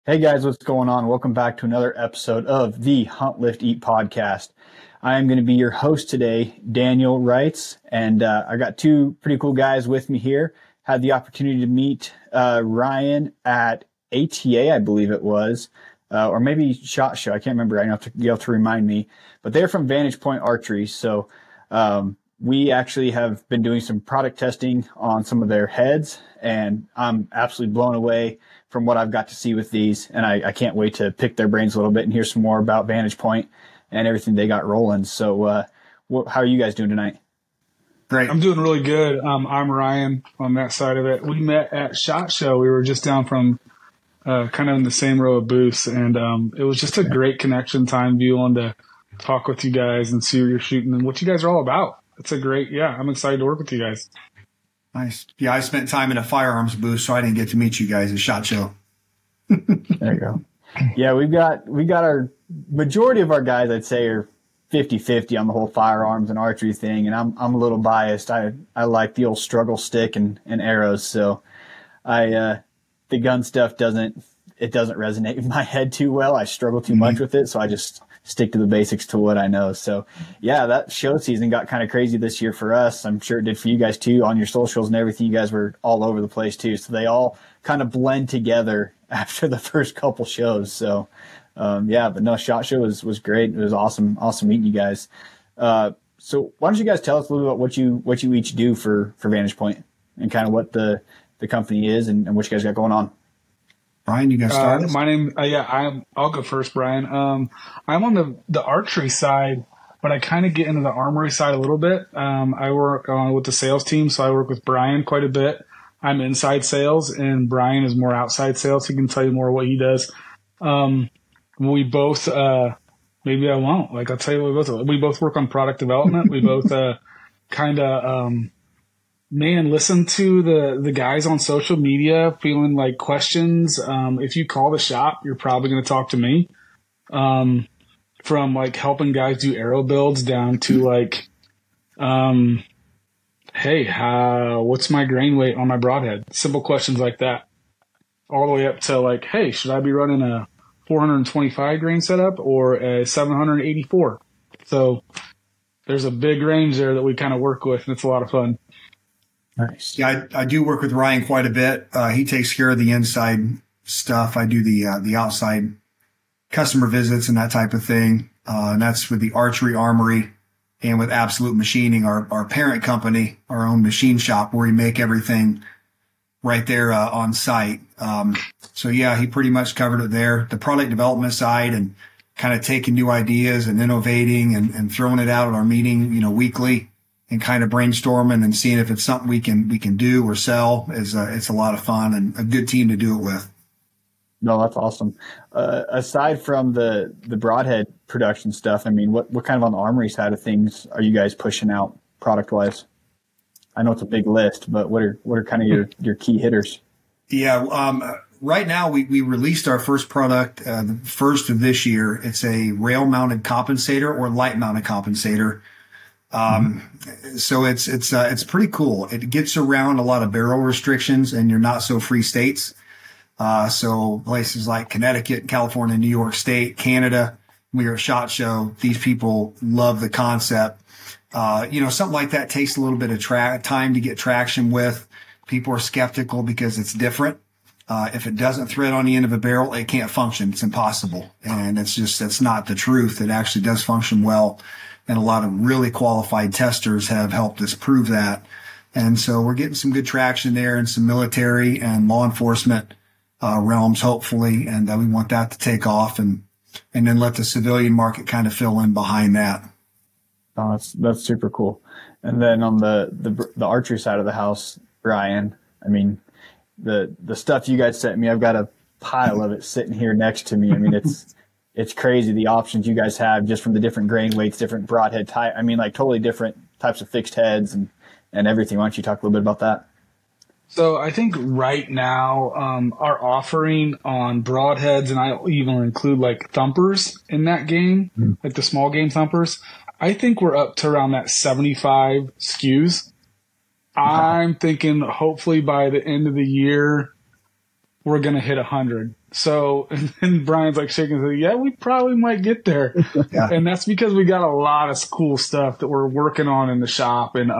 Hey guys, what's going on? Welcome back to another episode of the Hunt Lift Eat podcast. I am going to be your host today, Daniel Wrights, and I got two pretty cool guys with me here. Had the opportunity to meet Ryan at ATA, I believe it was, or maybe SHOT Show. I can't remember. You'll have to remind me. But they're from Vantage Point Archery, so we actually have been doing some product testing on some of their heads, and I'm absolutely blown away from what I've got to see with these. And I can't wait to pick their brains a little bit and hear some more about Vantage Point and everything they got rolling. So how are you guys doing tonight? Great. I'm doing really good. I'm Ryan on that side of it. We met at SHOT Show. We were just down from kind of in the same row of booths, and it was just a great connection time. Be willing to talk with you guys and see what you're shooting and what you guys are all about. It's a great, I'm excited to work with you guys. Nice. Yeah, I spent time in a firearms booth, so I didn't get to meet you guys at SHOT Show. There you go. Yeah, we got our majority of our guys, I'd say, are 50-50 on the whole firearms and archery thing, and I'm a little biased. I like the old struggle stick and arrows, so the gun stuff doesn't resonate in my head too well. I struggle too much with it, so I just stick to the basics to what I know. So yeah, that show season got kind of crazy this year for us. I'm sure it did for you guys too. On your socials and everything, you guys were all over the place too. So they all kind of blend together after the first couple shows. So but no, SHOT Show was great. It was awesome meeting you guys. So why don't you guys tell us a little bit about what you each do for Vantage Point and kind of what the company is and what you guys got going on. Brian, you got started? My name, I'll go first, Brian. I'm on the archery side, but I kind of get into the armory side a little bit. I work with the sales team, so I work with Brian quite a bit. I'm inside sales, and Brian is more outside sales. He can tell you more what he does. We both, maybe I won't. I'll tell you what we both work on product development. We both listen to the guys on social media feeling like questions. If you call the shop, you're probably going to talk to me. From helping guys do arrow builds down to hey, what's my grain weight on my broadhead? Simple questions like that. All the way up to hey, should I be running a 425 grain setup or a 784? So there's a big range there that we kind of work with, and it's a lot of fun. Nice. Yeah, I do work with Ryan quite a bit. He takes care of the inside stuff. I do the outside customer visits and that type of thing. And that's with the Archery Armory and with Absolute Machining, our parent company, our own machine shop where we make everything right there on site. So yeah, he pretty much covered it there. The product development side and kind of taking new ideas and innovating and throwing it out at our meeting, weekly. And kind of brainstorming and seeing if it's something we can do or sell it's a lot of fun and a good team to do it with. No, that's awesome. Aside from the broadhead production stuff, I mean, what kind of on the armory side of things are you guys pushing out product wise? I know it's a big list, but what are kind of your key hitters? Yeah, right now we released our first product, the first of this year. It's a rail mounted compensator or light mounted compensator. So it's pretty cool. It gets around a lot of barrel restrictions and you're not so free states. So places like Connecticut, California, New York State, Canada, we are a SHOT Show. These people love the concept. Something like that takes a little bit of time to get traction with. People are skeptical because it's different. If it doesn't thread on the end of a barrel, it can't function. It's impossible. And that's not the truth. It actually does function well. And a lot of really qualified testers have helped us prove that. And so we're getting some good traction there in some military and law enforcement realms, hopefully. And we want that to take off and then let the civilian market kind of fill in behind that. Oh, that's super cool. And then on the archery side of the house, Brian, I mean, the stuff you guys sent me, I've got a pile of it sitting here next to me. I mean, it's crazy the options you guys have just from the different grain weights, different broadhead type. I mean, totally different types of fixed heads and everything. Why don't you talk a little bit about that? So I think right now, our offering on broadheads, and I even include thumpers in that game, like the small game thumpers. I think we're up to around that 75 SKUs. I'm thinking hopefully by the end of the year, we're going to hit 100. So, and then Brian's like shaking his head, yeah, we probably might get there. Yeah. And that's because we got a lot of cool stuff that we're working on in the shop. And,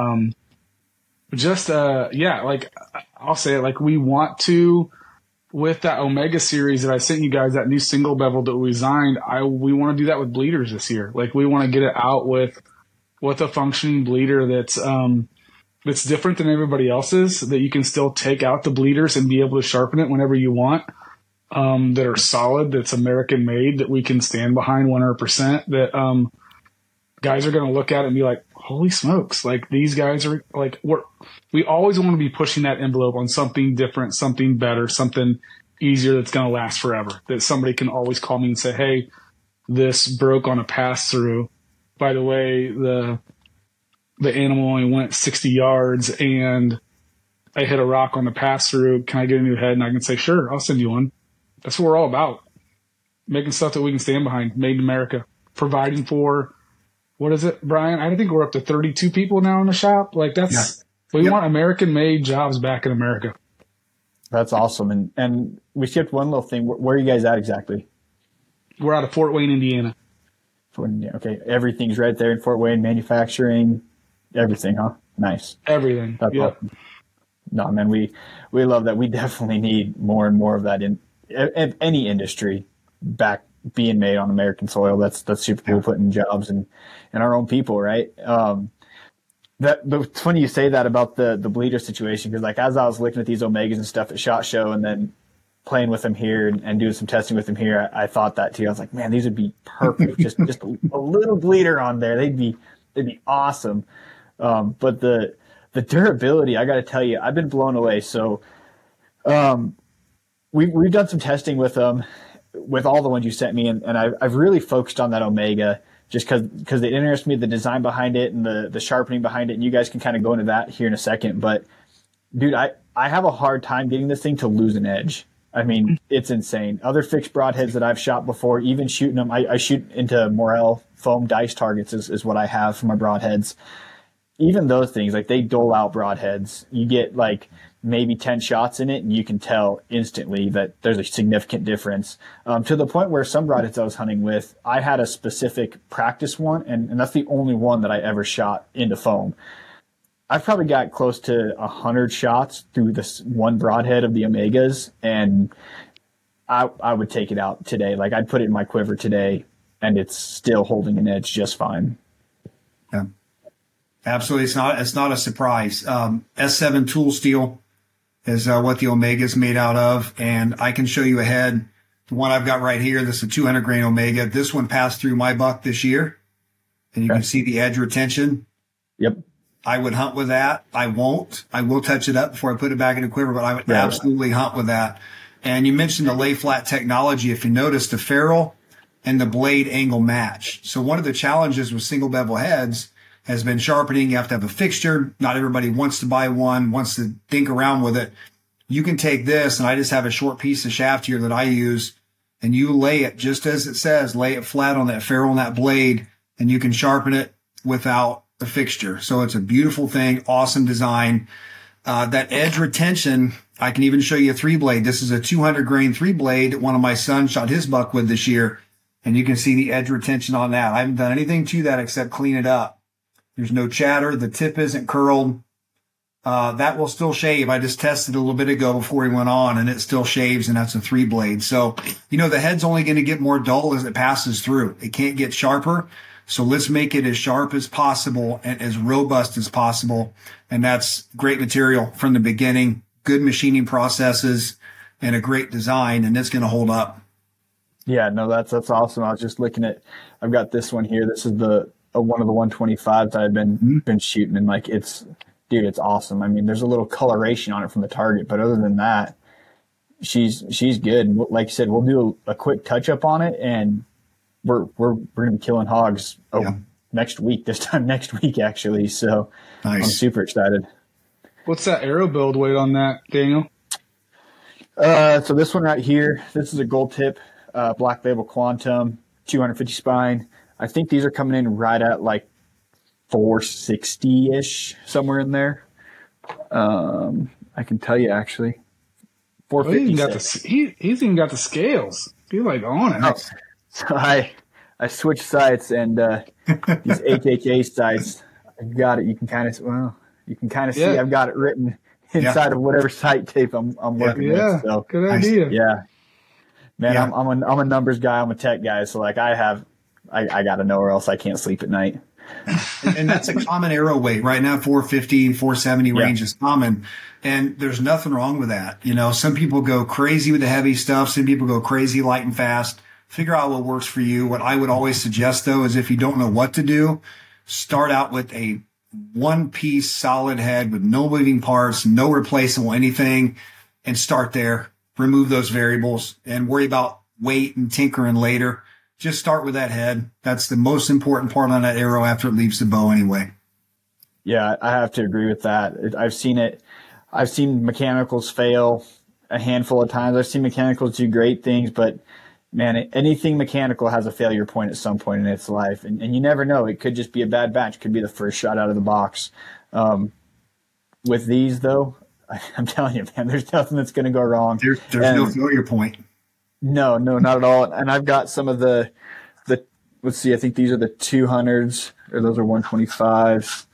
like I'll say it, like we want to, with that Omega series that I sent you guys, that new single bevel that we designed, we want to do that with bleeders this year. Like we want to get it out with a functioning bleeder that's different than everybody else's, that you can still take out the bleeders and be able to sharpen it whenever you want. That are solid, that's American made, that we can stand behind 100%, that guys are going to look at it and be like, holy smokes, like these guys are like, we always want to be pushing that envelope on something different, something better, something easier that's going to last forever, that somebody can always call me and say, hey, this broke on a pass through. By the way, the animal only went 60 yards and I hit a rock on the pass through. Can I get a new head? And I can say, sure, I'll send you one. That's what we're all about. Making stuff that we can stand behind, made in America, providing for, what is it, Brian? I think we're up to 32 people now in the shop. Like we want American made jobs back in America. That's awesome. And we skipped one little thing. Where are you guys at exactly? We're out of Fort Wayne, Indiana. Okay. Everything's right there in Fort Wayne, manufacturing, everything, huh? Nice. Everything. That's awesome. No, man, we love that. We definitely need more and more of that in any industry back being made on American soil. That's super cool, putting jobs in our own people, right? It's funny you say that about the bleeder situation, because like as I was looking at these Omegas and stuff at SHOT Show and then playing with them here and doing some testing with them here, I thought that too. I was like, man, these would be perfect. just a little bleeder on there. They'd be awesome. But the durability, I got to tell you, I've been blown away. So, we've done some testing with them, with all the ones you sent me, and I've really focused on that Omega just because it interests me, the design behind it and the sharpening behind it. And you guys can kind of go into that here in a second. But dude, I have a hard time getting this thing to lose an edge. I mean, it's insane. Other fixed broadheads that I've shot before, even shooting them, I shoot into Morel foam dice targets is what I have for my broadheads. Even those things, like they dole out broadheads. You get like maybe 10 shots in it and you can tell instantly that there's a significant difference, to the point where some broadheads I was hunting with, I had a specific practice one, and that's the only one that I ever shot into foam. I've probably got close to 100 shots through this one broadhead of the Omegas, and I would take it out today. Like I'd put it in my quiver today and it's still holding an edge just fine. Yeah, absolutely. It's not a surprise. S7 tool steel is what the Omega is made out of. And I can show you a head. The one I've got right here, this is a 200 grain Omega. This one passed through my buck this year, and you can see the edge retention. Yep. I would hunt with that. I won't. I will touch it up before I put it back in the quiver, but I would absolutely hunt with that. And you mentioned the lay flat technology. If you notice, the ferrule and the blade angle match. So one of the challenges with single bevel heads has been sharpening. You have to have a fixture. Not everybody wants to buy one, wants to think around with it. You can take this, and I just have a short piece of shaft here that I use, and you lay it just as it says, lay it flat on that ferrule and that blade, and you can sharpen it without the fixture. So it's a beautiful thing. Awesome design. That edge retention, I can even show you a 3-blade. This is a 200 grain 3-blade that one of my sons shot his buck with this year. And you can see the edge retention on that. I haven't done anything to that except clean it up. There's no chatter. The tip isn't curled. That will still shave. I just tested a little bit ago before he went on, and it still shaves, and that's a 3-blade. So, the head's only going to get more dull as it passes through. It can't get sharper. So let's make it as sharp as possible and as robust as possible. And that's great material from the beginning, good machining processes, and a great design, and it's going to hold up. Yeah, no, that's awesome. I was just looking at, I've got this one here. This is one of the 125s I've been shooting, and like it's awesome. I mean, there's a little coloration on it from the target, but other than that, she's good. And like you said, we'll do a quick touch up on it, and we're gonna be killing hogs next week. This time next week, actually. So nice. I'm super excited. What's that arrow build weight on that, Daniel? So this one right here, this is a gold tip, Black Label Quantum, 250 spine. I think these are coming in right at like 460-ish, somewhere in there. I can tell you actually, He's even 456. he's even got the scales. He's like on it. Oh, so I switched sites, and these HHA sites, I've got it. You can kind of see I've got it written inside of whatever site tape I'm working with. So good idea. Yeah, man, I'm a numbers guy. I'm a tech guy. So like I got to know, or else I can't sleep at night. And that's a common arrow weight right now. 450, 470 range is common, and there's nothing wrong with that. You know, some people go crazy with the heavy stuff. Some people go crazy light and fast. Figure out what works for you. What I would always suggest, though, is if you don't know what to do, start out with a one-piece solid head with no moving parts, no replaceable anything, and start there. Remove those variables and worry about weight and tinkering later. Just start with that head. That's the most important part on that arrow after it leaves the bow anyway. Yeah, I have to agree with that. I've seen it. I've seen mechanicals fail a handful of times. I've seen mechanicals do great things, but man, anything mechanical has a failure point at some point in its life. And you never know. It could just be a bad batch. It could be the first shot out of the box. With these, though, I'm telling you, man, there's nothing that's going to go wrong. There's no failure point. No, not at all. And I've got some of the let's see, I think these are the 200s, or those are 125s.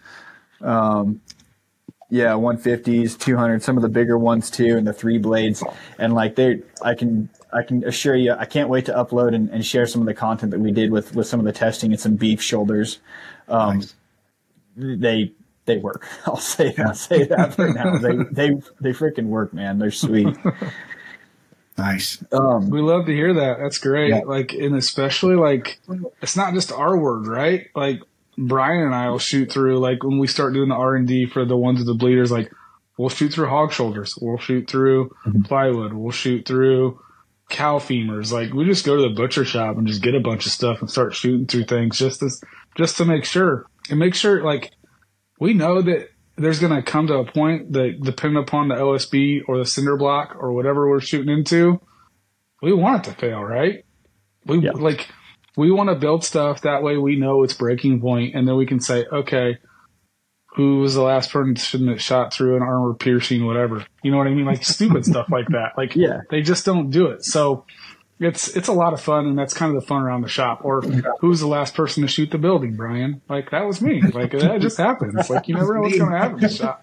150s, 200s, some of the bigger ones too, and the 3 blades. And like I can assure you, I can't wait to upload and share some of the content that we did with some of the testing and some beef shoulders. Nice. They work. I'll say that for now. They freaking work, man. They're sweet. Nice. We love to hear that. That's great. Yeah. Like, and especially like, it's not just our word, right? Like Brian and I will shoot through, like when we start doing the R&D for the ones with the bleeders, like we'll shoot through hog shoulders. We'll shoot through plywood. We'll shoot through cow femurs. Like we just go to the butcher shop and just get a bunch of stuff and start shooting through things just to make sure, like we know that there's going to come to a point that, depending upon the OSB or the cinder block or whatever we're shooting into, we want it to fail, right? We want to build stuff that way we know its breaking point, and then we can say, okay, who was the last person that shot through an armor piercing, whatever? You know what I mean? Like stupid stuff like that. Like they just don't do it. So it's a lot of fun, and that's kind of the fun around the shop. Or who's the last person to shoot the building, Brian? Like that was me. Like that just happens. Like you never know what's going to happen in the shop.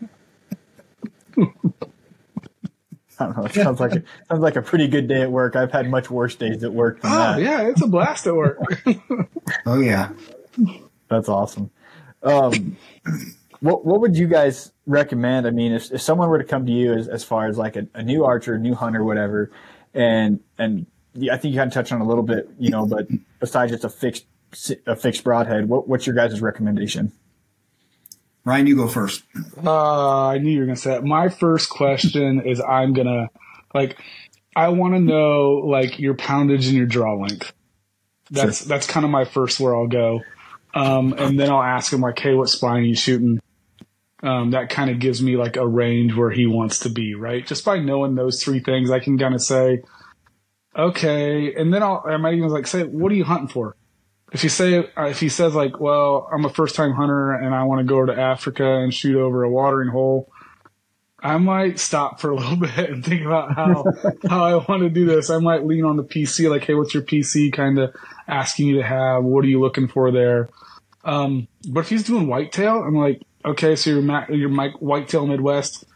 I don't know. It sounds like a pretty good day at work. I've had much worse days at work than that. Yeah, it's a blast at work. Oh yeah, that's awesome. What would you guys recommend? I mean, if someone were to come to you as far as like a new archer, new hunter, whatever, and I think you kind of touched on it a little bit, you know, but besides just a fixed broadhead, what's your guys' recommendation? Ryan, you go first. I knew you were going to say that. My first question is I want to know like your poundage and your draw length. That's kind of my first where I'll go. And then I'll ask him like, hey, what spine are you shooting? That kind of gives me like a range where he wants to be, right? Just by knowing those 3 things, I can kind of say, okay. And then I might even like say, what are you hunting for? If he says like, well, I'm a first time hunter and I want to go to Africa and shoot over a watering hole, I might stop for a little bit and think about how I want to do this. I might lean on the PC, like, hey, what's your PC kind of asking you to have? What are you looking for there? But if he's doing whitetail, I'm like, okay, so your whitetail Midwest,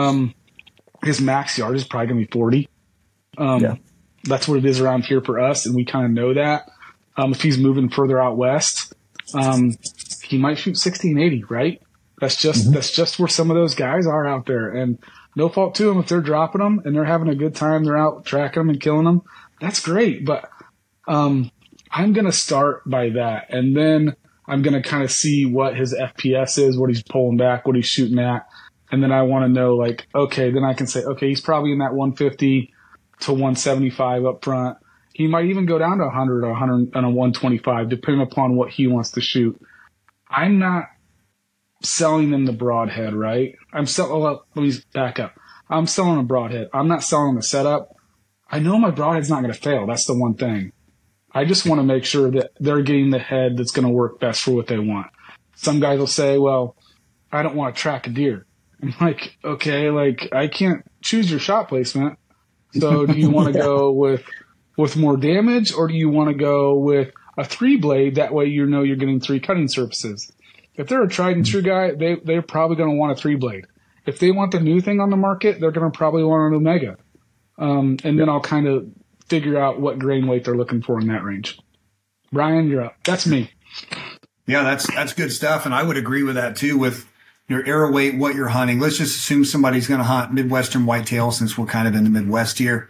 his max yard is probably going to be 40. That's what it is around here for us, and we kind of know that. If he's moving further out west, he might shoot 60 and 80, right? That's just where some of those guys are out there, and no fault to them if they're dropping them and they're having a good time. They're out tracking them and killing them. That's great, but I'm going to start by that, and then I'm going to kind of see what his FPS is, what he's pulling back, what he's shooting at, and then I want to know, like, okay, then I can say, okay, he's probably in that 150 to 175 up front. He might even go down to 100 or 100 and a 125, depending upon what he wants to shoot. I'm not selling them the broadhead, right? Let me back up. I'm selling a broadhead. I'm not selling the setup. I know my broadhead's not going to fail. That's the one thing. I just want to make sure that they're getting the head that's going to work best for what they want. Some guys will say, well, I don't want to track a deer. I'm like, okay, like I can't choose your shot placement. So do you want to go with more damage, or do you want to go with a 3-blade? That way you know you're getting 3 cutting surfaces. If they're a tried and true guy, they're probably going to want a 3-blade. If they want the new thing on the market, they're going to probably want an Omega. And then I'll kind of figure out what grain weight they're looking for in that range. Brian, you're up. That's me. Yeah, that's good stuff. And I would agree with that too, with your arrow weight, what you're hunting. Let's just assume somebody's going to hunt Midwestern whitetail, since we're kind of in the Midwest here.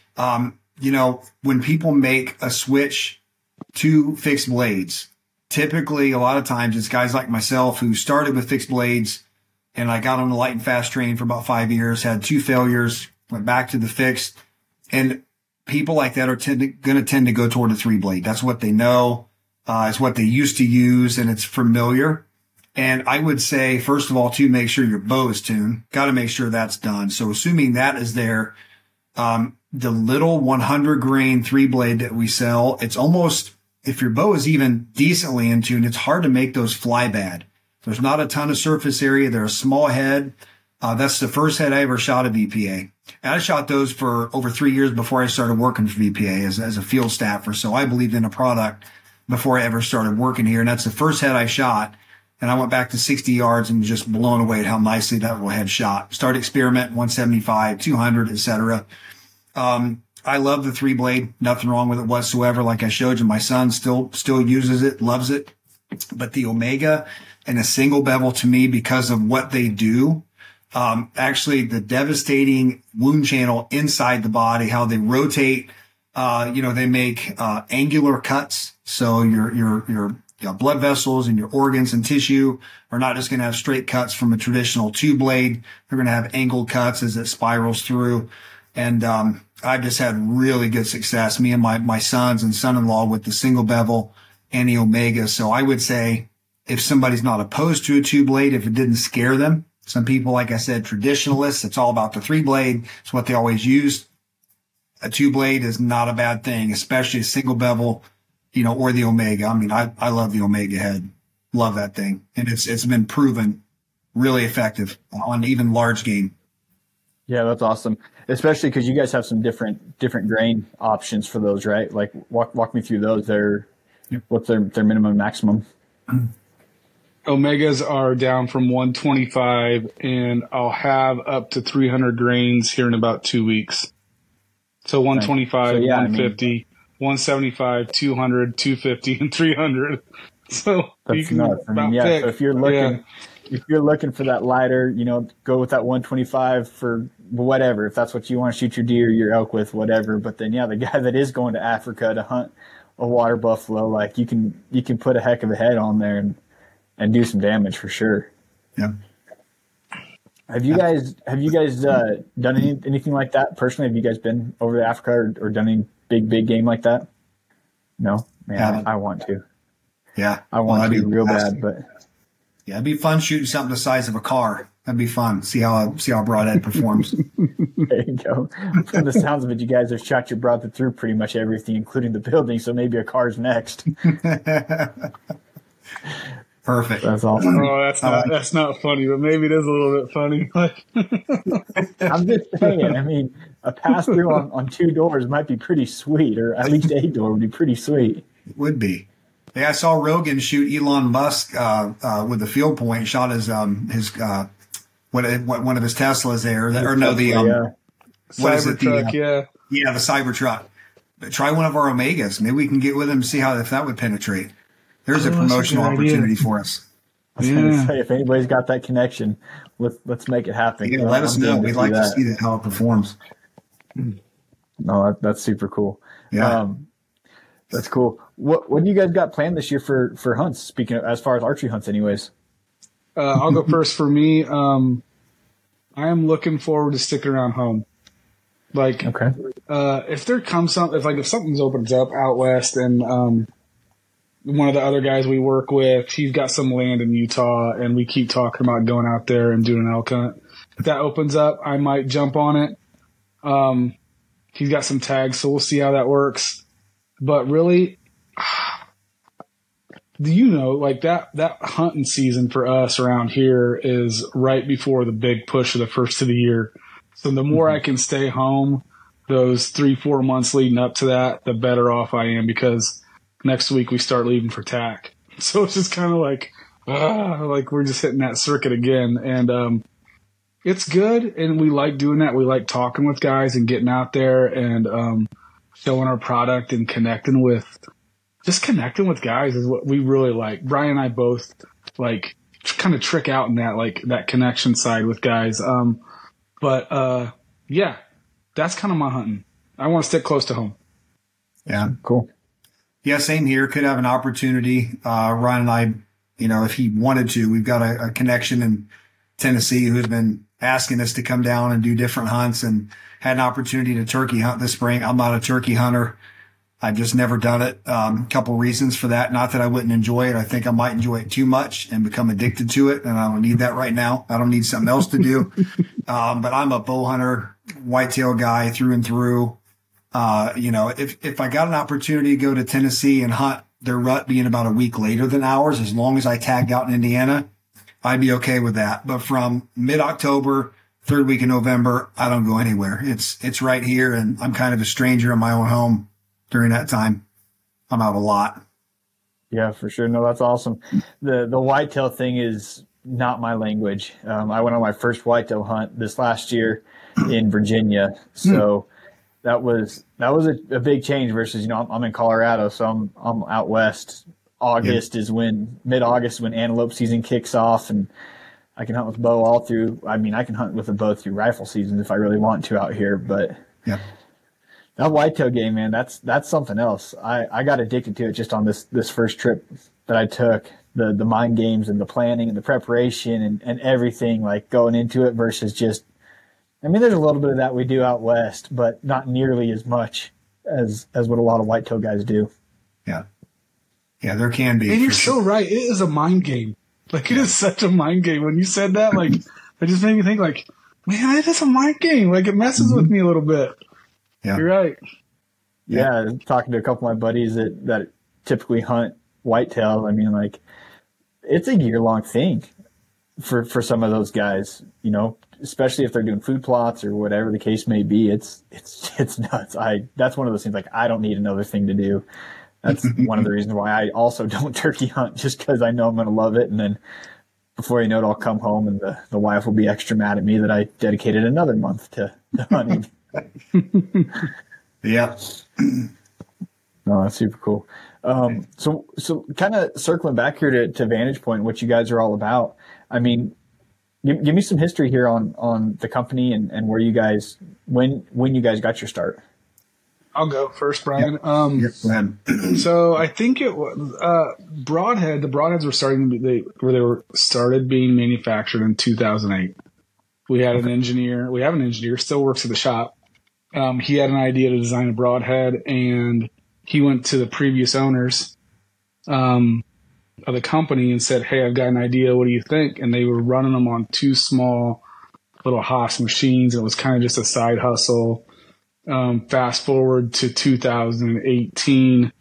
When people make a switch to fixed blades, typically a lot of times it's guys like myself who started with fixed blades, and I got on the light and fast train for about 5 years, had 2 failures, went back to the fixed. And people like that are going to tend to go toward a 3-blade. That's what they know. It's what they used to use, and it's familiar. And I would say, first of all, to make sure your bow is tuned, got to make sure that's done. So assuming that is there, the little 100 grain 3-blade that we sell, it's almost, if your bow is even decently in tune, it's hard to make those fly bad. There's not a ton of surface area. They're a small head. That's the first head I ever shot at VPA. And I shot those for over 3 years before I started working for VPA as a field staffer. So I believed in a product before I ever started working here. And that's the first head I shot. And I went back to 60 yards and just blown away at how nicely that little head shot. Started experimenting 175, 200, etc. I love the 3-blade. Nothing wrong with it whatsoever. Like I showed you, my son still uses it, loves it. But the Omega and a single bevel, to me, because of what they do, actually the devastating wound channel inside the body, how they rotate, they make angular cuts. So your blood vessels and your organs and tissue are not just going to have straight cuts from a traditional 2-blade. They're going to have angled cuts as it spirals through. And I've just had really good success, me and my sons and son-in-law, with the single bevel and the Omega. So I would say, if somebody's not opposed to a 2-blade, if it didn't scare them, some people, like I said, traditionalists, it's all about the 3-blade. It's what they always use. A 2-blade is not a bad thing, especially a single bevel, or the Omega. I mean, I love the Omega head. Love that thing. And it's been proven really effective on even large game. Yeah, that's awesome. Especially because you guys have some different grain options for those, right? Like walk me through those. What's their minimum and maximum? Omegas are down from 125, and I'll have up to 300 grains here in about 2 weeks. So 125, 150, 175, 200, 250, and 300. So that's nuts. So if you're looking for that lighter, go with that 125 for whatever. If that's what you want to shoot your deer, your elk with, whatever. But then, the guy that is going to Africa to hunt a water buffalo, like you can put a heck of a head on there and do some damage for sure. Yeah. Have you guys done anything like that personally? Have you guys been over to Africa or done any big game like that? No, man, I want to. Yeah, I want to real bad, but yeah, it'd be fun shooting something the size of a car. That'd be fun. See how Broadhead performs. There you go. From the sounds of it, you guys have shot your broadhead through pretty much everything, including the building. So maybe a car's next. Perfect. That's awesome. Oh, that's not funny, but maybe it is a little bit funny. I'm just saying. I mean, a pass through on 2 doors might be pretty sweet, or at least a door would be pretty sweet. It would be. Yeah, I saw Rogan shoot Elon Musk with a field point. Shot his one of his Teslas there, what is it? Cybertruck, the Cybertruck. But try one of our Omegas. Maybe we can get with him and see if that would penetrate. There's a promotional opportunity for us. I was going to say, if anybody's got that connection, let's make it happen. Yeah, let us know. We'd like to see how it performs. No, that's super cool. Yeah. That's cool. What do you guys got planned this year for hunts? Speaking of, as far as archery hunts, anyways. I'll go first. For me, I am looking forward to sticking around home. Like, okay. If there comes if something's opens up out west, and one of the other guys we work with, he's got some land in Utah, and we keep talking about going out there and doing an elk hunt. If that opens up, I might jump on it. He's got some tags, so we'll see how that works. But really, that hunting season for us around here is right before the big push of the first of the year. So the more I can stay home, those 3-4 months leading up to that, the better off I am, because next week we start leaving for TAC. So it's just kind of like we're just hitting that circuit again. And it's good, and we like doing that. We like talking with guys and getting out there and showing our product and connecting with guys is what we really like. Brian and I both like kind of trick out in that, like that connection side with guys. But yeah, that's kind of my hunting. I want to stick close to home. Yeah. Cool. Yeah, same here. Could have an opportunity. Ryan and I, if he wanted to, we've got a connection in Tennessee who's been asking us to come down and do different hunts, and had an opportunity to turkey hunt this spring. I'm not a turkey hunter. I've just never done it. A couple reasons for that. Not that I wouldn't enjoy it. I think I might enjoy it too much and become addicted to it. And I don't need that right now. I don't need something else to do. But I'm a bow hunter, whitetail guy through and through. If I got an opportunity to go to Tennessee and hunt their rut being about a week later than ours, as long as I tagged out in Indiana, I'd be okay with that. But from mid-October, third week in November, I don't go anywhere. It's right here, and I'm kind of a stranger in my own home during that time. I'm out a lot. Yeah, for sure. No, that's awesome. The whitetail thing is not my language. I went on my first whitetail hunt this last year in Virginia. So that was a big change versus, I'm in Colorado, so I'm out west. August is mid-August when antelope season kicks off, and I can hunt with bow all through. I mean, I can hunt with a bow through rifle season if I really want to out here, but that whitetail game, man, that's something else. I got addicted to it just on this first trip that I took. The mind games and the planning and the preparation and everything, like going into it versus just, I mean, there's a little bit of that we do out west, but not nearly as much as what a lot of whitetail guys do. Yeah. Yeah, there can be. And you're so right. It is a mind game. Like, it is such a mind game. When you said that, like, it just made me think, like, man, it is a mind game. Like, it messes with me a little bit. Yeah. You're right. Yeah, talking to a couple of my buddies that typically hunt whitetail, I mean, like, it's a year-long thing for some of those guys, especially if they're doing food plots or whatever the case may be. It's nuts. That's one of those things, like, I don't need another thing to do. That's one of the reasons why I also don't turkey hunt, just because I know I'm going to love it. And then before you know it, I'll come home and the wife will be extra mad at me that I dedicated another month to hunting. Yeah. No, that's super cool. So kind of circling back here to Vantage Point, what you guys are all about. I mean, give me some history here on the company and where you guys, when you guys got your start. I'll go first, Brian. Yep. Go ahead. So I think it was Broadhead. The Broadheads were they were started being manufactured in 2008. We had an engineer. We have an engineer still works at the shop. He had an idea to design a Broadhead, and he went to the previous owners of the company and said, "Hey, I've got an idea. What do you think?" And they were running them on two small little Haas machines. It was kind of just a side hustle. Fast forward to 2018,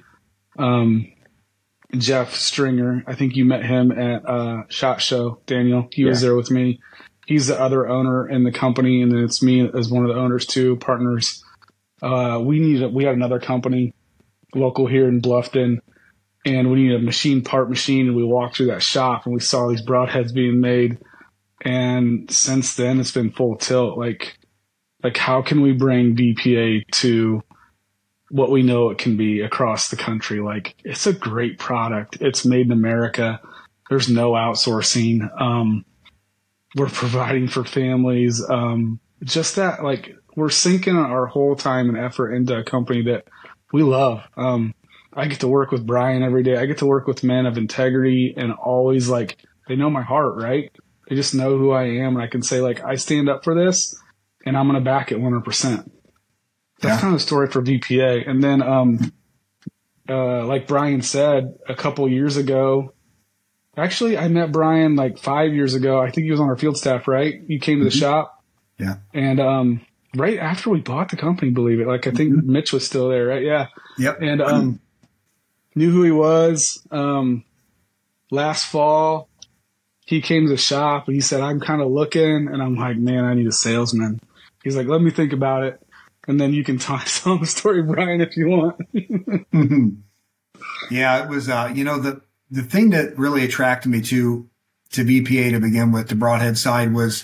Jeff Stringer, I think you met him at SHOT Show, Daniel. He was there with me. He's the other owner in the company, and then it's me as one of the owners too, partners. We had another company local here in Bluffton, and we needed a part machine, and we walked through that shop and we saw these Broadheads being made. And since then it's been full tilt. Like, how can we bring BPA to what we know it can be across the country? Like, it's a great product. It's made in America. There's no outsourcing. We're providing for families. Just that, like, we're sinking our whole time and effort into a company that we love. I get to work with Brian every day. I get to work with men of integrity and always, like, they know my heart, right? They just know who I am. And I can say, like, I stand up for this, and I'm going to back it 100%. That's kind of the story for VPA. And then, like Brian said, a couple years ago, actually, I met Brian like 5 years ago. I think he was on our field staff, right? You came to the shop. Yeah. And right after we bought the company, believe it. Like, I think Mitch was still there, right? Yeah. Yep. And knew who he was. Last fall, he came to the shop and he said, "I'm kind of looking." And I'm like, "Man, I need a salesman." He's like, "Let me think about it." and then you can tell the story, Brian, if you want. Yeah, it was, the thing that really attracted me to VPA to begin with, the broadhead side, was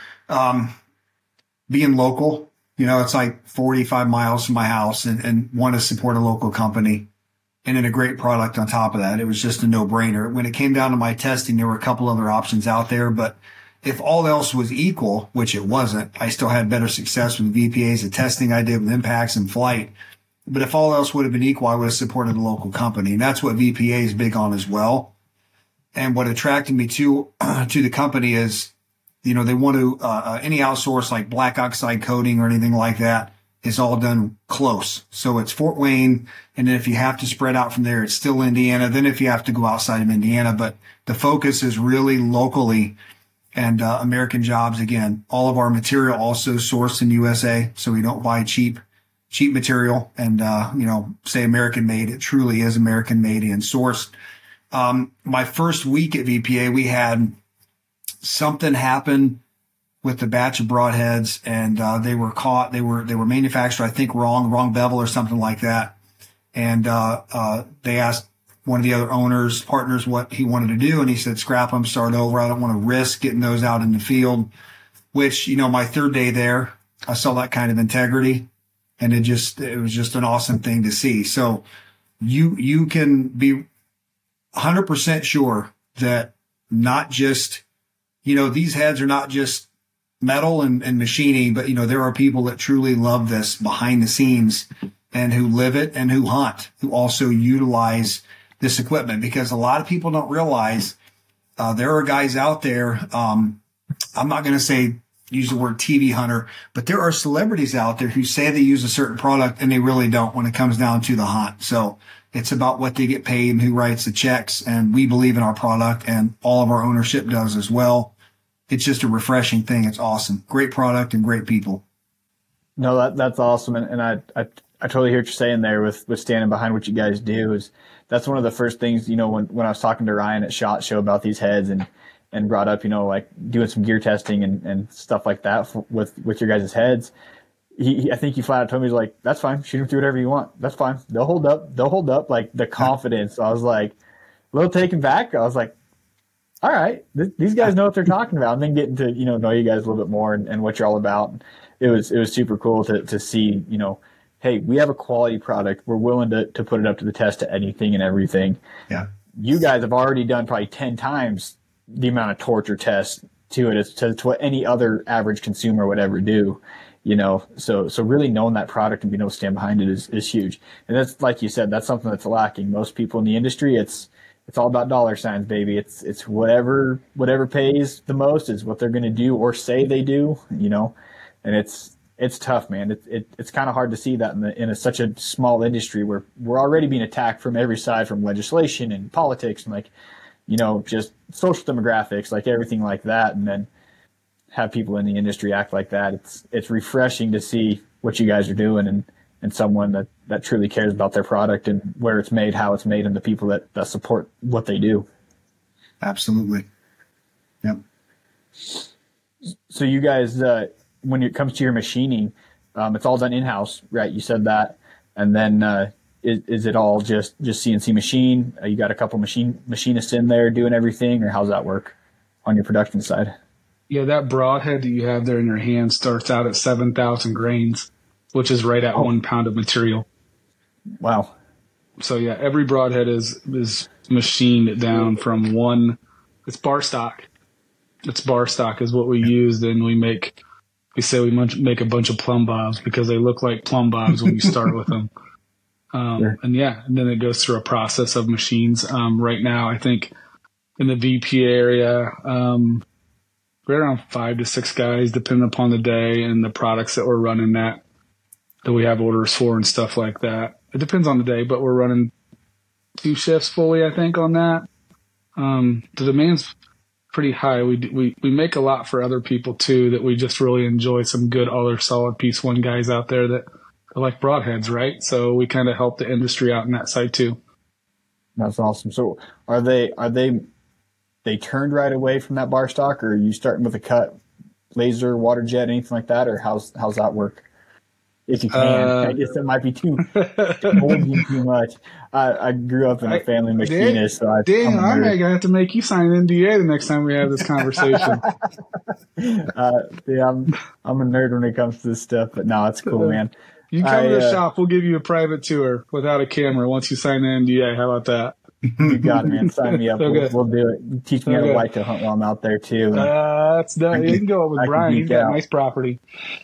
being local. It's like 45 miles from my house, and want to support a local company and then a great product on top of that. It was just a no-brainer. When it came down to my testing, there were a couple other options out there, but if all else was equal, which it wasn't, I still had better success with VPAs, the testing I did with impacts and flight. But if all else would have been equal, I would have supported a local company. And that's what VPA is big on as well. And what attracted me to the company is, they want to, any outsource like black oxide coating or anything like that is all done close. So it's Fort Wayne. And then if you have to spread out from there, it's still Indiana. Then if you have to go outside of Indiana, but the focus is really locally and, American jobs. Again, all of our material also sourced in USA. So we don't buy cheap material and, say American made. It truly is American made and sourced. My first week at VPA, we had something happen with the batch of broadheads, and they were caught. They were manufactured, I think, wrong bevel or something like that. And they asked one of the other partners, what he wanted to do, and he said, "Scrap them, start over. I don't want to risk getting those out in the field." Which, my third day there, I saw that kind of integrity, and it was just an awesome thing to see. So you can be 100% sure that not just, these heads are not just metal and machining, but, there are people that truly love this behind the scenes and who live it and who hunt, who also utilize this equipment, because a lot of people don't realize there are guys out there. I'm not going to use the word TV hunter, but there are celebrities out there who say they use a certain product and they really don't when it comes down to the hunt. So it's about what they get paid and who writes the checks. And we believe in our product, and all of our ownership does as well. It's just a refreshing thing. It's awesome. Great product and great people. No, that's awesome. And I totally hear what you're saying there with standing behind what you guys do. That's one of the first things, when I was talking to Ryan at SHOT Show about these heads and brought up, like doing some gear testing and stuff like that with your guys' heads. I think he flat out told me, he's like, "That's fine. Shoot them through whatever you want. That's fine. They'll hold up." Like the confidence. I was like, a little taken back. I was like, all right, these guys know what they're talking about. And then getting to, know you guys a little bit more and what you're all about. It was super cool to see, hey, we have a quality product. We're willing to put it up to the test to anything and everything. Yeah. You guys have already done probably 10 times the amount of torture tests to it as to what any other average consumer would ever do. So really knowing that product and being able to stand behind it is huge. And that's, like you said, that's something that's lacking. Most people in the industry, it's all about dollar signs, baby. It's whatever pays the most is what they're going to do or say they do, and it's tough, man. It's kind of hard to see that in such a small industry where we're already being attacked from every side, from legislation and politics and just social demographics, like everything like that. And then have people in the industry act like that. It's refreshing to see what you guys are doing and someone that truly cares about their product and where it's made, how it's made, and the people that support what they do. Absolutely. Yep. So you guys, when it comes to your machining, it's all done in-house, right? You said that. And then is it all just CNC machine? You got a couple machinists in there doing everything, or how's that work on your production side? Yeah, that broadhead that you have there in your hand starts out at 7,000 grains, which is right at 1 pound of material. Wow. So yeah, every broadhead is machined down from one. It's bar stock. It's bar stock is what we use. Then we say we make a bunch of plumb bobs because they look like plumb bobs when you start with them. Sure. And then it goes through a process of machines. Right now, I think in the VP area, right around 5 to 6 guys, depending upon the day and the products that we're running that we have orders for and stuff like that. It depends on the day, but we're running 2 shifts fully, I think, on that. The demand's pretty high. We make a lot for other people too, that we just really enjoy some good other solid piece one guys out there that like broadheads, right? So we kind of help the industry out in that side too. That's awesome. So are they turned right away from that bar stock, or are you starting with a cut, laser, water jet, anything like that, or how's that work? if you can. I guess that might be too holding too much. I grew up in a family machinist, so I'm gonna have to make you sign an NDA the next time we have this conversation. Yeah, I'm a nerd when it comes to this stuff, but no, it's cool, man. You come to the shop, we'll give you a private tour without a camera once you sign the NDA. How about that? You got it, man. Sign me up. We'll do it. Teach me how to whitetail hunt while I'm out there too. That's done. You can go up with Brian. He's got nice property.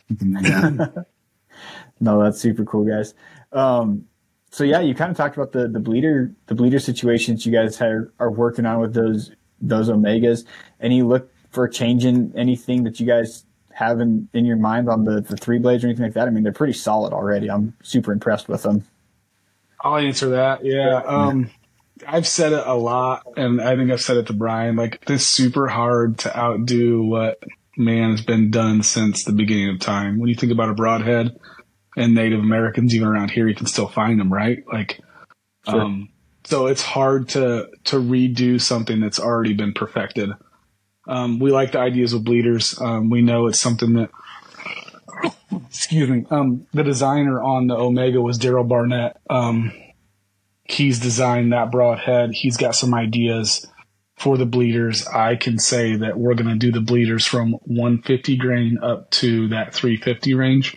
No, that's super cool, guys. So yeah, you kind of talked about the bleeder situations you guys are working on with those Omegas. Any look for changing anything that you guys have in your mind on the 3 blades or anything like that? I mean, they're pretty solid already. I'm super impressed with them. I'll answer that. Yeah. I've said it a lot, and I think I've said it to Brian. Like, it's super hard to outdo what man has been done since the beginning of time. When you think about a broadhead and Native Americans, even around here, you can still find them, right? Like, sure. So it's hard to redo something that's already been perfected. We like the ideas of bleeders. We know it's something that, excuse me, the designer on the Omega was Daryl Barnett. He's designed that broadhead. He's got some ideas for the bleeders. I can say that we're going to do the bleeders from 150 grain up to that 350 range.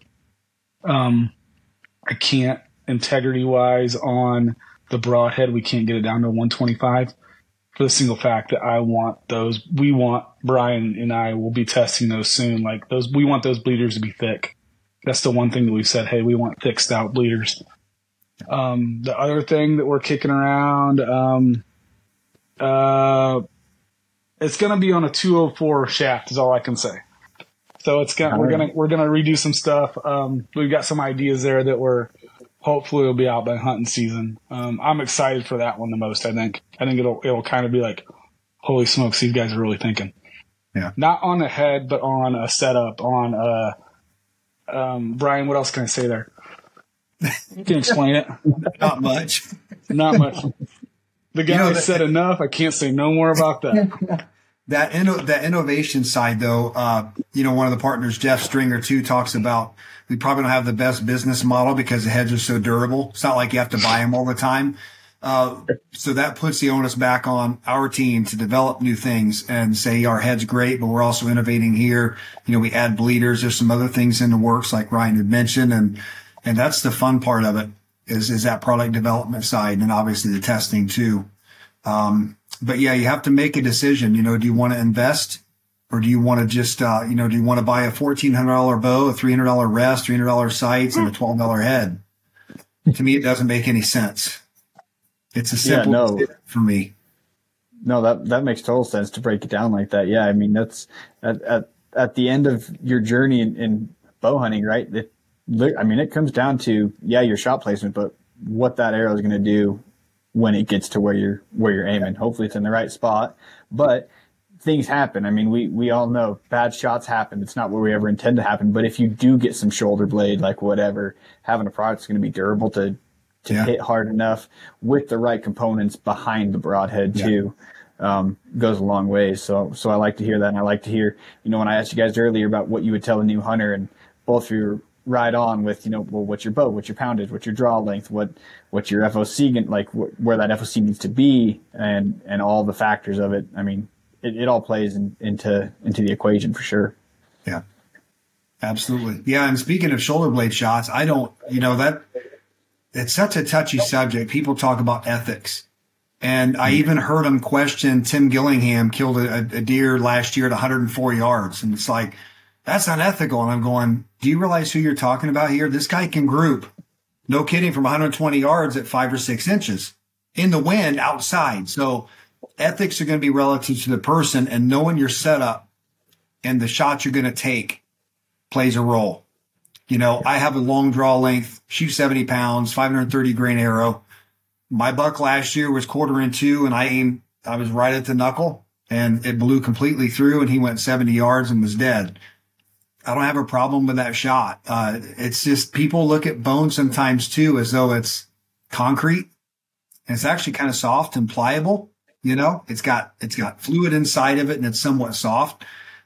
I can't, integrity wise, on the broadhead, we can't get it down to 125 for the single fact that I want those. We want, Brian and I will be testing those soon. Like those, we want those bleeders to be thick. That's the one thing that we've said, hey, we want thick stout bleeders. The other thing that we're kicking around, it's going to be on a 204 shaft is all I can say. So we're going to redo some stuff. We've got some ideas there that hopefully will be out by hunting season. I'm excited for that one the most, I think. I think it'll kind of be like, holy smokes, these guys are really thinking. Yeah. Not on the head, but on a setup, on, Brian, what else can I say there? You can explain it. Not much. Not much. The guy said enough. I can't say no more about that. That innovation side, though, one of the partners, Jeff Stringer, too, talks about we probably don't have the best business model because the heads are so durable. It's not like you have to buy them all the time. So that puts the onus back on our team to develop new things and say our head's great, but we're also innovating here. We add bleeders. There's some other things in the works, like Ryan had mentioned, and that's the fun part of it is that product development side and obviously the testing too. But yeah, you have to make a decision. Do you want to invest or do you want to just, do you want to buy a $1,400 bow, a $300 rest, $300 sights, and a $12 head? To me, it doesn't make any sense. It's a simple decision for me. No, that makes total sense to break it down like that. Yeah. I mean, that's at the end of your journey in bow hunting, right? It comes down to, your shot placement, but what that arrow is going to do when it gets to where you're aiming. Hopefully it's in the right spot, but things happen. I mean, we all know bad shots happen. It's not where we ever intend to happen. But if you do get some shoulder blade, like whatever, having a product is going to be durable to hit hard enough with the right components behind the broadhead too, goes a long way. So I like to hear that. And I like to hear, when I asked you guys earlier about what you would tell a new hunter, and both of you were right on with, what's your bow, what's your poundage, what's your draw length, what's your FOC, like where that FOC needs to be, and all the factors of it. I mean, it all plays into the equation for sure. Yeah, absolutely. Yeah. And speaking of shoulder blade shots, I don't, that it's such a touchy subject. People talk about ethics. And I even heard him question Tim Gillingham killed a deer last year at 104 yards. And it's like, that's unethical. And I'm going, do you realize who you're talking about here? This guy can group, no kidding, from 120 yards at 5 or 6 inches in the wind outside. So ethics are going to be relative to the person, and knowing your setup and the shots you're going to take plays a role. I have a long draw length, shoot 70 pounds, 530 grain arrow. My buck last year was 1/4 and I was right at the knuckle, and it blew completely through, and he went 70 yards and was dead. I don't have a problem with that shot. It's just people look at bone sometimes too as though it's concrete, and it's actually kind of soft and pliable. It's got fluid inside of it, and it's somewhat soft.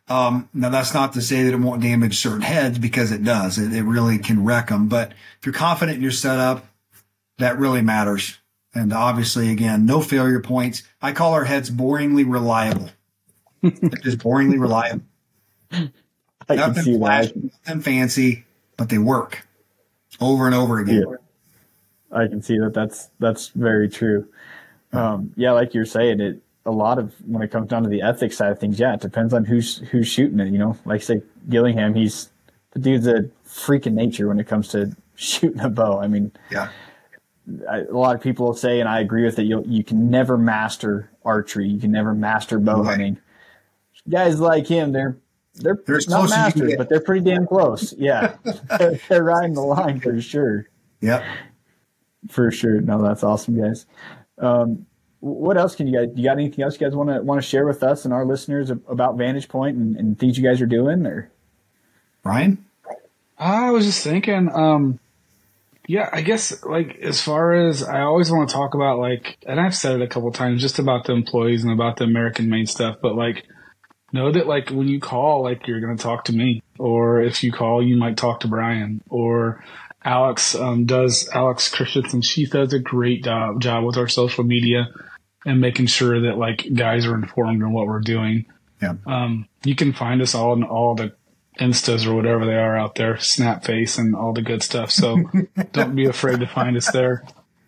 Now that's not to say that it won't damage certain heads, because it does. It really can wreck them. But if you're confident in your setup, that really matters. And obviously, again, no failure points. I call our heads boringly reliable. They're just boringly reliable. I can see flash, that. nothing fancy, but they work over and over again. Yeah. I can see that. That's very true. Yeah, like you're saying, a lot of when it comes down to the ethics side of things, yeah, it depends on who's shooting it. You know, like say Gillingham, the dude's a freak of nature when it comes to shooting a bow. I mean, Yeah. A lot of people will say, and I agree with it, you can never master archery. You can never master bow hunting. Guys like him, they're as not close as you can masters, get. but they're pretty damn close. Yeah, they're riding the line for sure. Yep. For sure. No, that's awesome, guys. What else you got anything else you guys want to share with us and our listeners about Vantage Point and things you guys are doing? Or Ryan? I was just thinking, yeah, I guess like as far as I always want to talk about, like, and I've said it a couple times just about the employees and about the American made stuff, but like know that like when you call, like you're going to talk to me, or if you call, you might talk to Brian, or Alex Alex Christensen. She does a great job with our social media and making sure that like guys are informed on what we're doing. Yeah. You can find us all in all the Instas or whatever they are out there, Snapface and all the good stuff. So don't be afraid to find us there.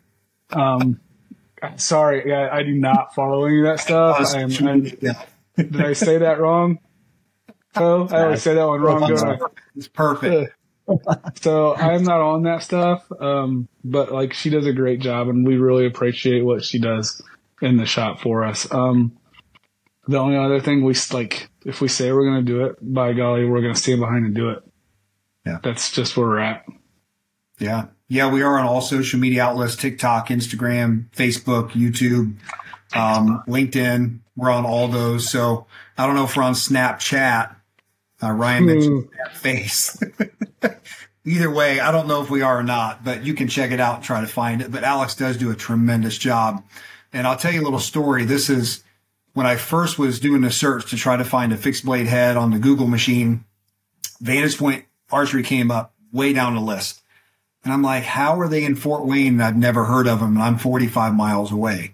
Sorry, I do not follow any of that stuff. Did I say that wrong? Oh, I always say that one wrong, don't I? It's perfect. So I'm not on that stuff, but like she does a great job, and we really appreciate what she does in the shop for us. The only other thing if we say we're going to do it, by golly, we're going to stand behind and do it. Yeah. That's just where we're at. Yeah. Yeah, we are on all social media outlets, TikTok, Instagram, Facebook, YouTube, LinkedIn. We're on all those. So I don't know if we're on Snapchat. Ryan mentioned Snapface. Either way, I don't know if we are or not, but you can check it out and try to find it. But Alex does do a tremendous job. And I'll tell you a little story. This is when I first was doing a search to try to find a fixed blade head on the Google machine. Vantage Point Archery came up way down the list. And I'm like, how are they in Fort Wayne? And I've never heard of them, and I'm 45 miles away.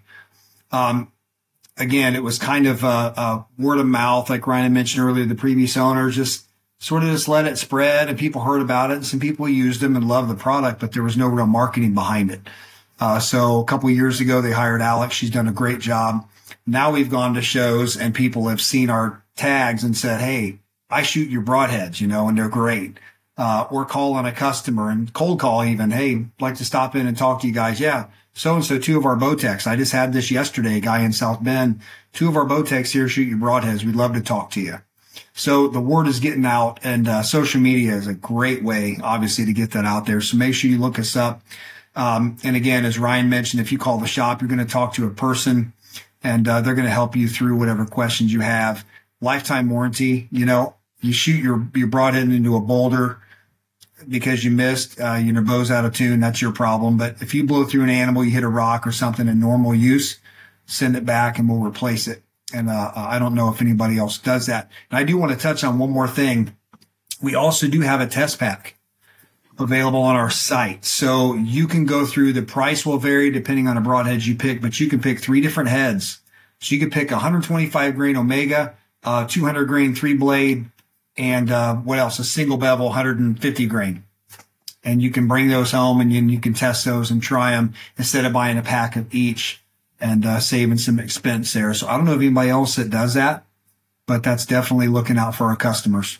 Again, it was kind of a word of mouth, like Ryan mentioned earlier. The previous owners just let it spread, and people heard about it, and some people used them and loved the product, but there was no real marketing behind it. So a couple of years ago, they hired Alex. She's done a great job. Now we've gone to shows, and people have seen our tags and said, "Hey, I shoot your broadheads, and they're great." Or call on a customer and cold call even, "Hey, like to stop in and talk to you guys." Yeah. So-and-so, 2 of our Bowtechs. I just had this yesterday, a guy in South Bend. 2 of our Bowtechs here shoot your broadheads. We'd love to talk to you. So the word is getting out, and social media is a great way, obviously, to get that out there. So make sure you look us up. And again, as Ryan mentioned, if you call the shop, you're going to talk to a person, and they're going to help you through whatever questions you have. Lifetime warranty. You shoot your broadhead into a boulder because you missed, your bow's out of tune, that's your problem. But if you blow through an animal, you hit a rock or something in normal use, send it back and we'll replace it. And I don't know if anybody else does that. And I do want to touch on one more thing. We also do have a test pack available on our site. So you can go through, the price will vary depending on the broadheads you pick, but you can pick 3 different heads. So you can pick 125 grain Omega, 200 grain 3-blade, and what else? A single bevel, 150 grain. And you can bring those home, and you can test those and try them instead of buying a pack of each and saving some expense there. So I don't know of anybody else that does that, but that's definitely looking out for our customers.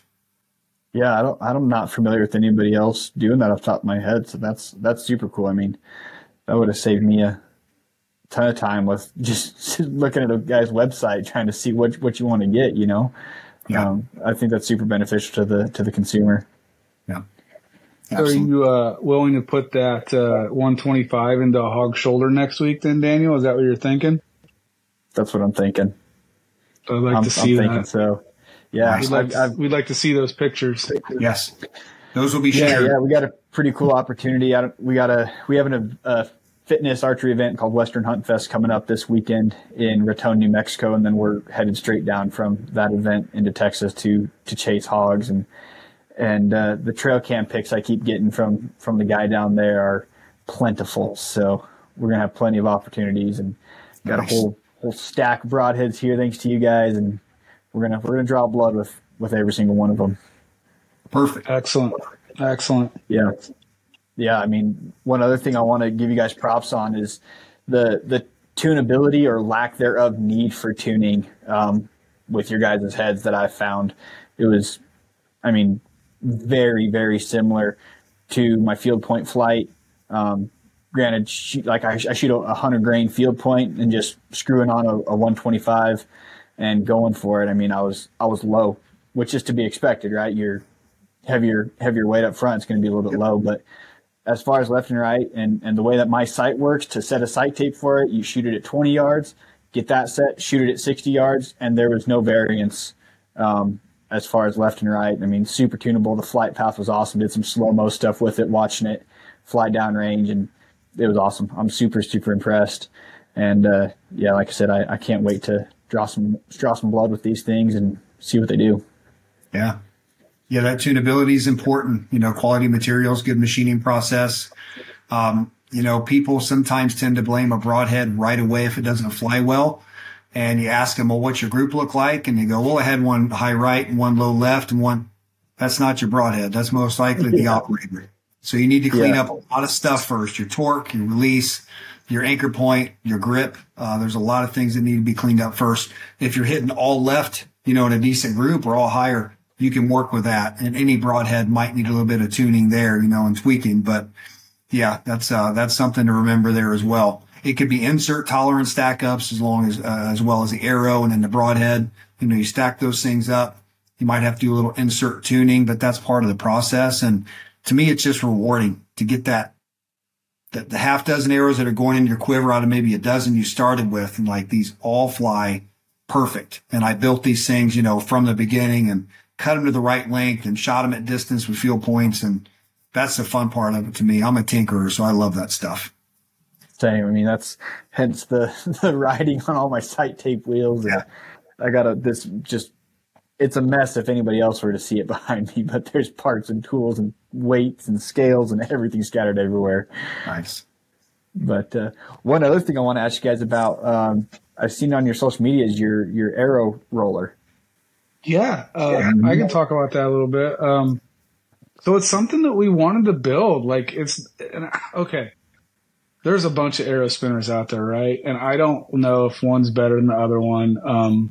Yeah, I'm not familiar with anybody else doing that off the top of my head. So that's super cool. I mean, that would have saved me a ton of time with just looking at a guy's website trying to see what you want to get. Yeah. I think that's super beneficial to the consumer. Yeah. Absolutely. Are you willing to put that 125 into a hog shoulder next week then, Daniel? Is that what you're thinking? That's what I'm thinking. I'd like to see I'm thinking that. so. Yeah. We'd like to see those pictures. Yes. Those will be shared. Yeah, we got a pretty cool opportunity. We have a fitness archery event called Western Hunt Fest coming up this weekend in Raton, New Mexico, and then we're headed straight down from that event into Texas to chase hogs. And the trail cam pics I keep getting from the guy down there are plentiful. So we're gonna have plenty of opportunities, and got a whole stack of broadheads here thanks to you guys, and we're gonna draw blood with every single one of them. Perfect. Excellent. Yeah. I mean, one other thing I want to give you guys props on is the tunability or lack thereof need for tuning with your guys' heads that I found. It was, I mean, very, very similar to my field point flight. Granted, I shoot a 100 grain field point and just screwing on a 125 and going for it. I mean, I was low, which is to be expected, right? You're heavier weight up front. It's going to be a little bit low, but as far as left and right and the way that my sight works, to set a sight tape for it, you shoot it at 20 yards, get that set, shoot it at 60 yards, and there was no variance as far as left and right. I mean, super tunable. The flight path was awesome. Did some slow-mo stuff with it, watching it fly down range, and it was awesome. I'm super, super impressed. And like I said, I can't wait to draw some blood with these things and see what they do. Yeah. Yeah, that tunability is important. Quality materials, good machining process. People sometimes tend to blame a broadhead right away if it doesn't fly well. And you ask them, well, what's your group look like? And they go, well, I had one high right and one low left and one. That's not your broadhead. That's most likely the operator. So you need to clean up a lot of stuff first. Your torque, your release, your anchor point, your grip. There's a lot of things that need to be cleaned up first. If you're hitting all left, in a decent group, or all higher, you can work with that. And any broadhead might need a little bit of tuning there, and tweaking. But yeah, that's something to remember there as well. It could be insert tolerance stack ups as well as the arrow and then the broadhead. You stack those things up. You might have to do a little insert tuning, but that's part of the process. And to me, it's just rewarding to get the half dozen arrows that are going in your quiver out of maybe a dozen you started with. And like, these all fly perfect. And I built these things, from the beginning and cut them to the right length and shot them at distance with field points. And that's the fun part of it to me. I'm a tinkerer, so I love that stuff. Same. I mean, that's hence the riding on all my sight tape wheels. Yeah. I got it's a mess if anybody else were to see it behind me, but there's parts and tools and weights and scales and everything scattered everywhere. Nice. But one other thing I want to ask you guys about, I've seen on your social media is your arrow roller. Yeah, I can talk about that a little bit. So it's something that we wanted to build. Okay. There's a bunch of arrow spinners out there, right? And I don't know if one's better than the other one.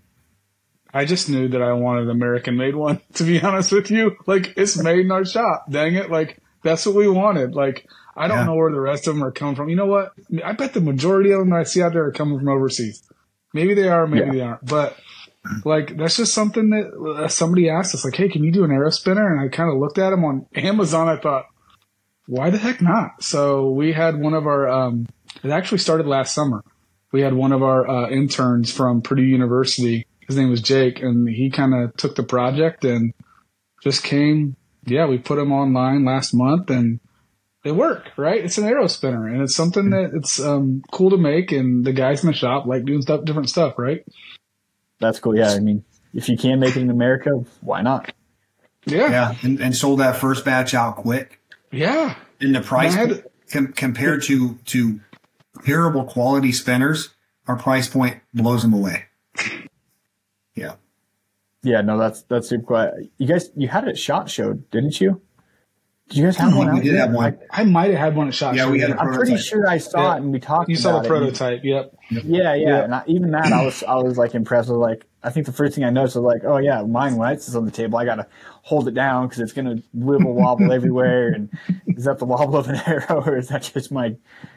I just knew that I wanted an American-made one, to be honest with you. It's made in our shop. Dang it. That's what we wanted. I don't know where the rest of them are coming from. You know what? I bet the majority of them that I see out there are coming from overseas. Maybe they are, maybe they aren't. But, that's just something that somebody asked us, hey, can you do an arrow spinner? And I kind of looked at them on Amazon. I thought, why the heck not? So we had one of our it actually started last summer. We had one of our interns from Purdue University. His name was Jake, and he kind of took the project and just came. Yeah, we put him online last month, and they work, right? It's an arrow spinner, and it's something that it's cool to make, and the guys in the shop like doing different stuff, right? That's cool. Yeah, I mean, if you can make it in America, why not? Yeah, and sold that first batch out quick. Yeah. And the price compared to comparable quality spinners, our price point blows them away. Yeah. Yeah, no, that's super quiet. You had it at SHOT Show, didn't you? Did you guys have one? We did have one. I might have had one at SHOT Show. Yeah, we had a prototype. I'm pretty sure I saw it and we talked about it. You saw the prototype, yep. Yeah. And even that, I was impressed. I think the first thing I noticed was oh yeah, mine when it sits on the table, I got to hold it down because it's going to wibble wobble everywhere. And is that the wobble of an arrow or is that just my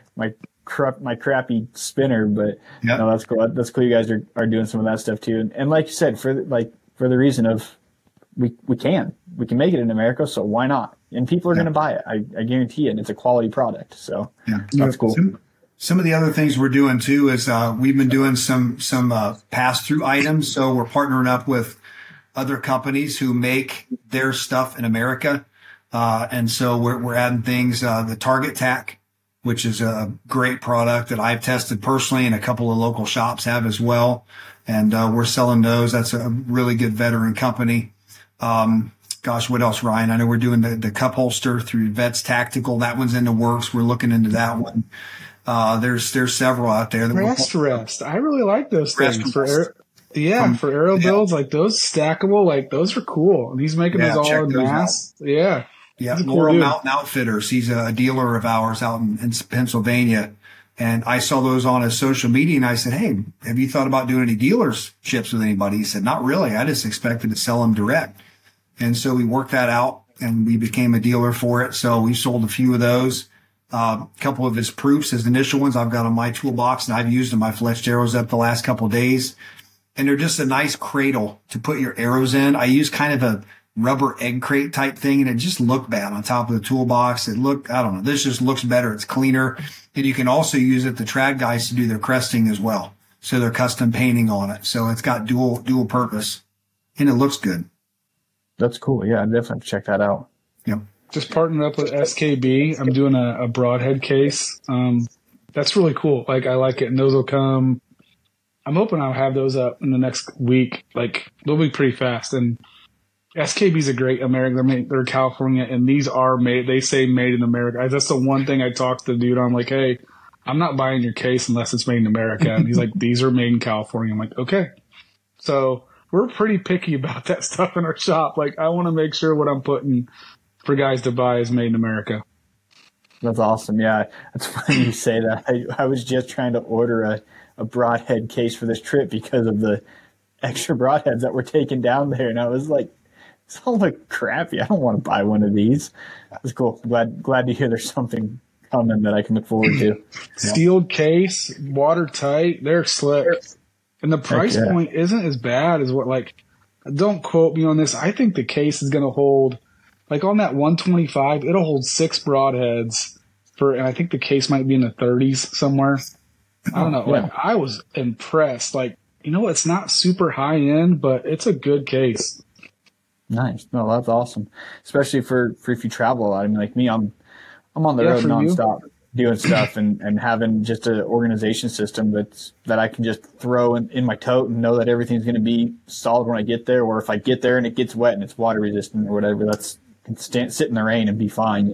crappy spinner? But no, that's cool. That's cool. You guys are doing some of that stuff too. And like you said, for the reason of we can make it in America, so why not? And people are going to buy it. I guarantee it. And it's a quality product. So that's cool. Some of the other things we're doing too is we've been doing some pass-through items. So we're partnering up with other companies who make their stuff in America. And so we're adding things, the Target Tack, which is a great product that I've tested personally and a couple of local shops have as well. And we're selling those. That's a really good veteran company. Gosh, what else, Ryan? I know we're doing the cup holster through Vets Tactical. That one's in the works. We're looking into that one. There's several out there. Rest. I really like those things for aero builds. Like those stackable, like those are cool. And he's making those all in mass. Yeah. Yeah. Laurel Mountain Outfitters. He's a dealer of ours out in Pennsylvania. And I saw those on his social media and I said, hey, have you thought about doing any dealerships with anybody? He said, not really. I just expected to sell them direct. And so we worked that out and we became a dealer for it. So we sold a few of those. A couple of his proofs, his initial ones, I've got on my toolbox and I've used them. I've fletched arrows up the last couple of days and they're just a nice cradle to put your arrows in. I use kind of a rubber egg crate type thing and it just looked bad on top of the toolbox. It looked, I don't know, this just looks better. It's cleaner. And you can also use it, the trad guys, to do their cresting as well. So they're custom painting on it. So it's got dual purpose and it looks good. That's cool. Yeah, I definitely have to check that out. Yep. Just partnered up with SKB. I'm doing a broadhead case. That's really cool. Like, I like it. And those will come. I'm hoping I'll have those up in the next week. Like, they'll be pretty fast. And SKB's a great American. They're California, and these are made. They say made in America. That's the one thing I talked to the dude on. I'm like, hey, I'm not buying your case unless it's made in America. And he's like, these are made in California. I'm like, okay. So we're pretty picky about that stuff in our shop. Like, I want to make sure what I'm putting for guys to buy is made in America. That's awesome. Yeah, that's funny you say that. I was just trying to order a broadhead case for this trip because of the extra broadheads that were taken down there. And I was like, this all look crappy. I don't want to buy one of these. It's cool. Glad to hear there's something coming that I can look forward to. Sealed case, watertight. They're slick. And the price point isn't as bad as what, like, don't quote me on this. I think the case is going to hold, like on that 125, it'll hold 6 broadheads and I think the case might be in the 30s somewhere. I don't know. Yeah. Like, I was impressed. Like, it's not super high end, but it's a good case. Nice. No, that's awesome. Especially for if you travel a lot. I mean, like me, I'm on the road nonstop doing stuff and having just an organization system that I can just throw in my tote and know that everything's going to be solid when I get there. Or if I get there and it gets wet and it's water resistant or whatever, can sit in the rain and be fine.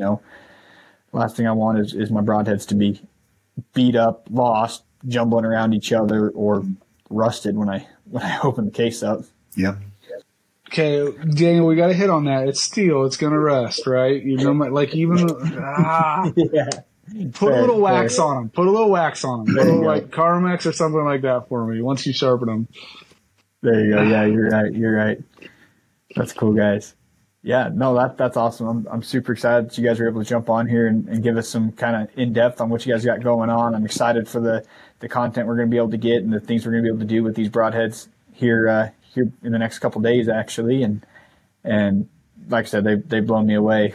Last thing I want is my broadheads to be beat up, lost, jumbling around each other, or rusted when I open the case up. Yep. Okay, Daniel, we got to hit on that. It's steel. It's going to rust, right? Like even yeah. Put a little wax on them. Put a little wax on them. Put a little, like Carmex or something like that for me once you sharpen them. There you go. Yeah, you're right. That's cool, guys. Yeah, no, that's awesome. I'm super excited that you guys were able to jump on here and give us some kind of in-depth on what you guys got going on. I'm excited for the content we're going to be able to get and the things we're going to be able to do with these broadheads here in the next couple of days, actually. And like I said, they've blown me away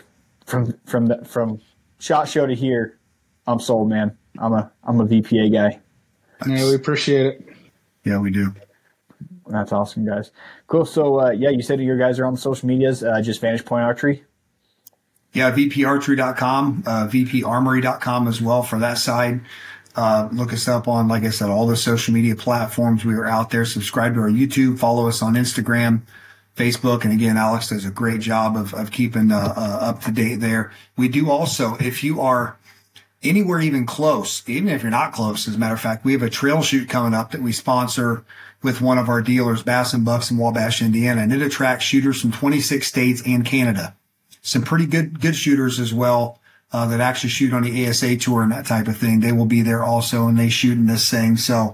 from SHOT Show to here. I'm sold, man. I'm a VPA guy. Yeah, we appreciate it. Yeah, we do. That's awesome, guys. Cool. So, you said your guys are on the social medias, just Vantage Point Archery? Yeah, vparchery.com, vparmory.com as well for that side. Look us up on, like I said, all the social media platforms. We are out there. Subscribe to our YouTube. Follow us on Instagram, Facebook. And again, Alex does a great job of keeping up to date there. We do also, if you are anywhere even close, even if you're not close, as a matter of fact, we have a trail shoot coming up that we sponsor with one of our dealers, Bass and Bucks in Wabash, Indiana, and it attracts shooters from 26 states and Canada. Some pretty good shooters as well that actually shoot on the ASA tour and that type of thing. They will be there also, and they shoot in this thing. So,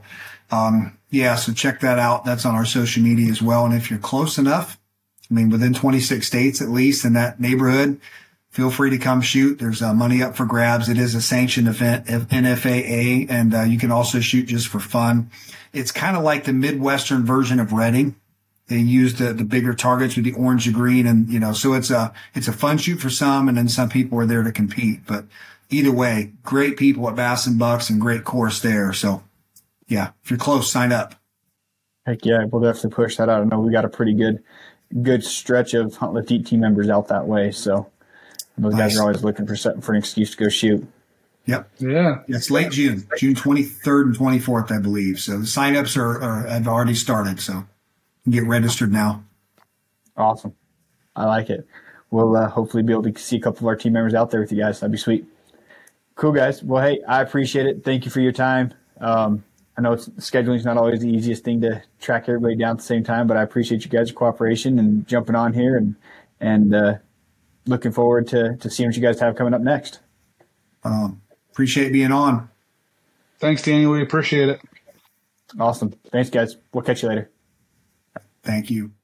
so check that out. That's on our social media as well. And if you're close enough, within 26 states at least in that neighborhood, feel free to come shoot. There's money up for grabs. It is a sanctioned event of NFAA, and you can also shoot just for fun. It's kind of like the Midwestern version of Reading. They use the bigger targets with the orange and green, and so it's a fun shoot for some, and then some people are there to compete. But either way, great people at Bass and Bucks and great course there. So yeah, if you're close, sign up. Heck yeah, we'll definitely push that out. I know we got a pretty good stretch of Hunt Lift Eat team members out that way, so those guys are always looking for an excuse to go shoot. Yep. Yeah. It's late June 23rd and 24th, I believe. So the signups have already started. So you can get registered now. Awesome. I like it. We'll hopefully be able to see a couple of our team members out there with you guys. That'd be sweet. Cool, guys. Well, hey, I appreciate it. Thank you for your time. I know scheduling is not always the easiest thing to track everybody down at the same time, but I appreciate you guys' cooperation and jumping on here and looking forward to seeing what you guys have coming up next. Appreciate being on. Thanks, Daniel. We appreciate it. Awesome. Thanks, guys. We'll catch you later. Thank you.